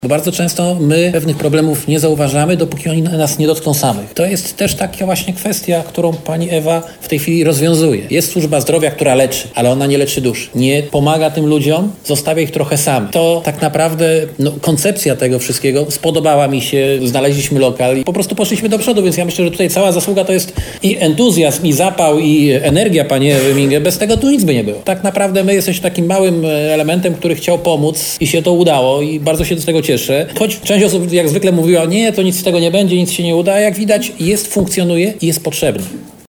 Bo bardzo często my pewnych problemów nie zauważamy, dopóki oni nas nie dotkną samych. To jest też taka właśnie kwestia, którą pani Ewa w tej chwili rozwiązuje. Jest służba zdrowia, która leczy, ale ona nie leczy dusz. Nie pomaga tym ludziom, zostawia ich trochę samych. To tak naprawdę koncepcja tego wszystkiego spodobała mi się, znaleźliśmy lokal i po prostu poszliśmy do przodu, więc ja myślę, że tutaj cała zasługa to jest i entuzjazm, i zapał, i energia pani Ewy Minge. Bez tego tu nic by nie było. Tak naprawdę my jesteśmy takim małym elementem, który chciał pomóc i się to udało i bardzo się z tego cieszę. Choć część osób jak zwykle mówiła, nie, to nic z tego nie będzie, nic się nie uda, a jak widać funkcjonuje i jest potrzebny.